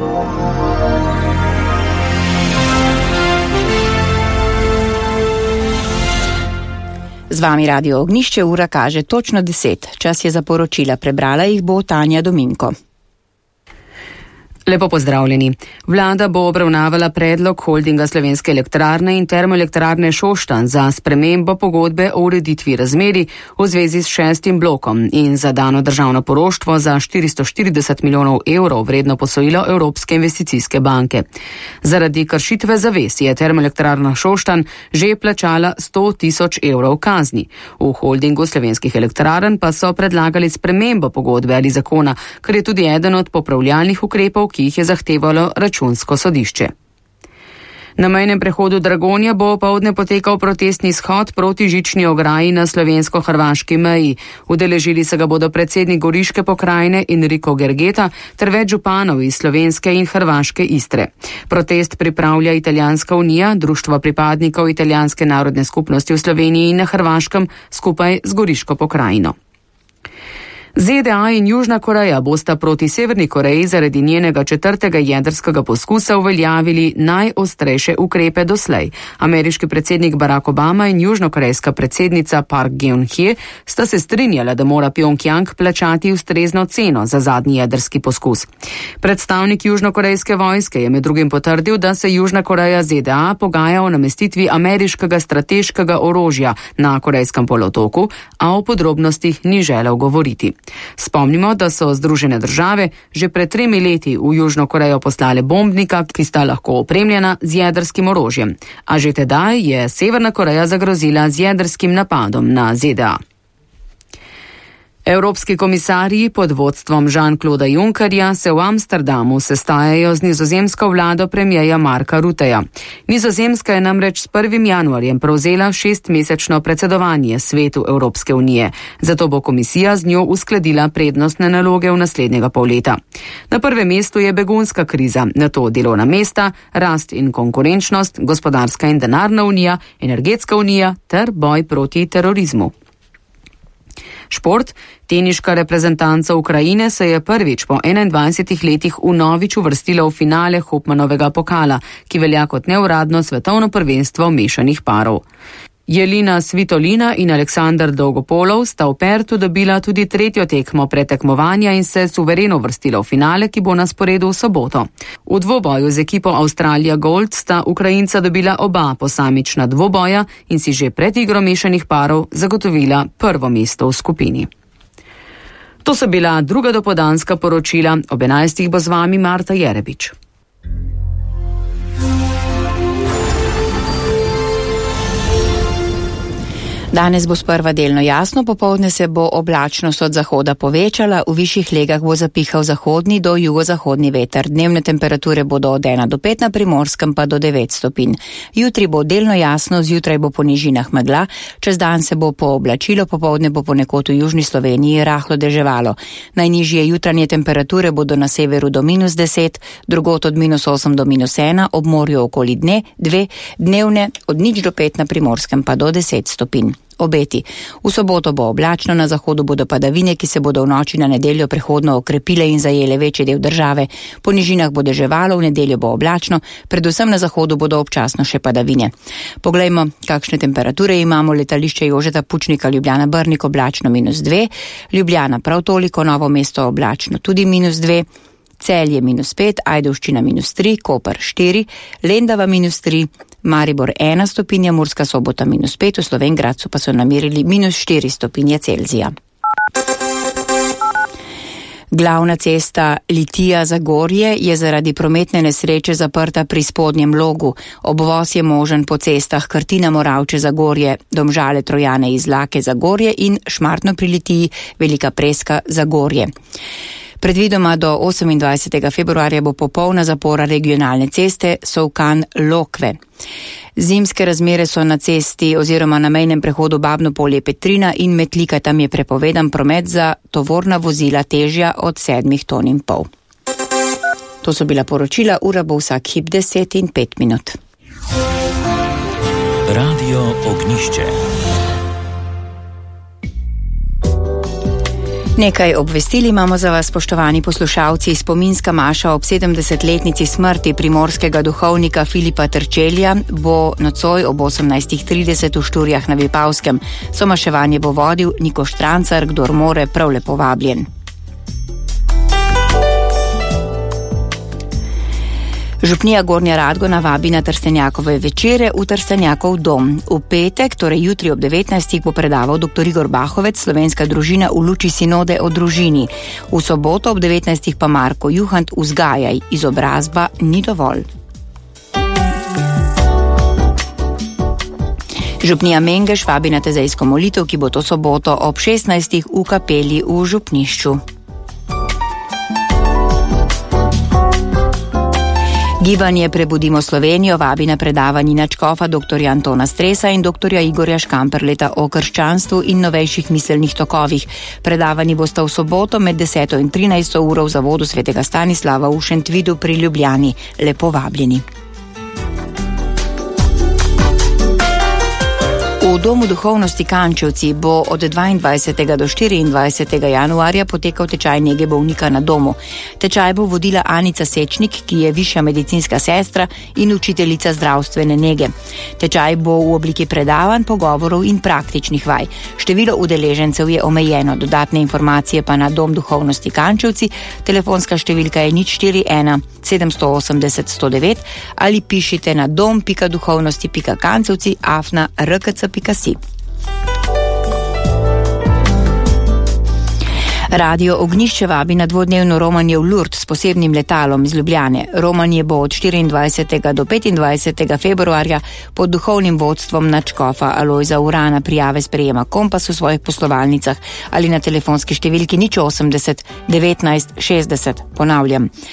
Z vami Radio Ognjišče, ura kaže točno 10. Čas je za poročila, prebrala jih bo Tanja Dominko. Lepo pozdravljeni. Vlada bo obravnavala predlog holdinga Slovenske elektrarne in termoelektrarne Šoštanj za spremembo pogodbe o ureditvi razmerij v zvezi s 6. blokom in za dano državno poroštvo za 440 milijonov evrov vredno posojilo Evropske investicijske banke. Zaradi kršitve zavez je termoelektrarna Šoštanj že plačala 100 tisoč evrov kazni. V holdingu Slovenskih elektrarn pa so predlagali spremembo pogodbe ali zakona, kar je tudi eden od popravljalnih ukrepov, ki jih je zahtevalo Računsko sodišče. Na mejnem prehodu Dragonja bo opoldne potekal protestni shod proti žični ograji na slovensko-hrvaški meji. Udeležili se ga bodo predsednik Goriške pokrajine Enrico Gergeta ter več županov iz slovenske in hrvaške Istre. Protest pripravlja Italijanska unija, društvo pripadnikov italijanske narodne skupnosti v Sloveniji in na Hrvaškem skupaj z Goriško pokrajino. ZDA in Južna Koreja bosta proti Severni Koreji zaradi njenega 4. jedrskega poskusa uveljavili najostrejše ukrepe doslej. Ameriški predsednik Barack Obama in južnokorejska predsednica Park Geun-hye sta se strinjala, da mora Pjongjang plačati ustrezno ceno za zadnji jedrski poskus. Predstavnik južnokorejske vojske je med drugim potrdil, da se Južna Koreja ZDA pogaja o namestitvi ameriškega strateškega orožja na Korejskem polotoku, a o podrobnostih ni želel govoriti. Spomnimo, da so Združene države že pred 3 leti v Južno Korejo poslale bombnika, ki sta lahko opremljena z jedrskim orožjem. A že tedaj je Severna Koreja zagrozila z jedrskim napadom na ZDA. Evropski komisarji pod vodstvom Jean-Clauda Junckerja se v Amsterdamu sestajajo z nizozemsko vlado premierja Marka Rutteja. Nizozemska je namreč s 1. januarjem prevzela 6-mesečno predsedovanje Svetu Evropske unije. Zato bo komisija z njo uskladila prednostne naloge v naslednjega pol leta. Na prvem mestu je begunska kriza, nato delovna mesta, rast in konkurenčnost, gospodarska in denarna unija, energetska unija ter boj proti terorizmu. Šport. Teniška reprezentanca Ukrajine se je prvič po 21 letih vnovič uvrstila v finale Hopmanovega pokala, ki velja kot neuradno svetovno prvenstvo mešanih parov. Jelina Svitolina in Aleksandar Dolgopolov sta v Pertu dobila tudi 3. tekmo pretekmovanja in se suvereno vrstila v finale, ki bo na sporedu v soboto. V dvoboju z ekipo Australija Gold sta Ukrajinca dobila oba posamična dvoboja in si že pred igro mešanih parov zagotovila prvo mesto v skupini. To so bila druga dopoldanska poročila. Ob 11. bo z vami Marta Jerebič. Danes bo sprva delno jasno, popoldne se bo oblačnost od zahoda povečala, v višjih legah bo zapihal zahodni do jugozahodni veter. Dnevne temperature bodo od 1 do 5 na Primorskem pa do 9 stopinj. Jutri bo delno jasno, zjutraj bo po nižinah megla, čez dan se bo pooblačilo, popoldne bo ponekod v južni Sloveniji rahlo deževalo. Najnižje jutranje temperature bodo na severu do -10, drugod od -8 do -1, ob morju okoli 2, dnevne od 0 do 5 na Primorskem pa do 10 stopinj. Obeti. V soboto bo oblačno, na zahodu bodo padavine, ki se bodo v noči na nedeljo prehodno okrepile in zajele večji del države. Po nižinah bo deževalo, v nedeljo bo oblačno, predvsem na zahodu bodo občasno še padavine. Poglejmo, kakšne temperature imamo. Letališče Jožeta Pučnika Ljubljana Brnik oblačno -2, Ljubljana prav toliko, Novo mesto oblačno tudi -2, Celje -5, Ajdovščina -3, Koper 4, Lendava -3, Maribor 1 stopinja, Murska Sobota -5, v Slovenj Gradcu pa so namerili -4 stopinje Celzija. Glavna cesta Litija-Zagorje je zaradi prometne nesreče zaprta pri spodnjem logu. Obvoz je možen po cestah Krtina-Moravče-Zagorje, Domžale-Trojane-Izlake-Zagorje in Šmartno pri Litiji, Velika Preska-Zagorje. Predvidoma do 28. februarja bo popolna zapora regionalne ceste Solkan-Lokve. Zimske razmere so na cesti oziroma na mejnem prehodu Babno Polje-Petrina in Metlika, tam je prepovedan promet za tovorna vozila težja od 7,5 ton. To so bila poročila, ura bo vsak hip 10 in 5 minut. Radio Ognjišče. Nekaj obvestili imamo za vas, spoštovani poslušalci. Spominska maša ob 70-letnici smrti primorskega duhovnika Filipa Trčelja bo nocoj ob 18:30 v Šturjah na Vipavskem. Somaševanje bo vodil Niko Štrancar, kdor more, prav lepo vabljen. Župnija Gornja Radgona vabi na Trstenjakove večere v Trstenjakov dom. V petek, torej jutri ob 19. bo predaval dr. Igor Bahovec, Slovenska družina v luči sinode o družini. V soboto ob 19. pa Marko Juhant Vzgajaj, izobrazba ni dovolj. Župnija Mengeš vabi na tezejsko molitev, ki bo to soboto ob 16. v kapeli v župnišču. Gibanje Prebudimo Slovenijo vabi na predavanji nadškofa dr. Antona Stresa in dr. Igorja Škamperleta o krščanstvu in novejših miselnih tokovih. Predavanji bosta v soboto med 10. in 13. uro v zavodu svetega Stanislava v Šentvidu pri Ljubljani. Lepo vabljeni. V Domu duhovnosti Kančevci bo od 22. do 24. januarja potekal tečaj nege bolnika na domu. Tečaj bo vodila Anica Sečnik, ki je višja medicinska sestra in učiteljica zdravstvene nege. Tečaj bo v obliki predavanj, pogovorov in praktičnih vaj. Število udeležencev je omejeno, dodatne informacije pa na Dom duhovnosti Kančevci, telefonska številka je 041 780 109 ali pišite na dom.duhovnosti.kancevci@rkc.si. Radio Ognjišče vabi na dvodnevno romanje v Lourdes s posebnim letalom iz Ljubljane. Romanje bo od 24. do 25. februarja pod duhovnim vodstvom nadškofa Alojza Urana. Prijave sprejema Kompas v svojih poslovalnicah ali na telefonski številki 080 19 60. Ponavljam,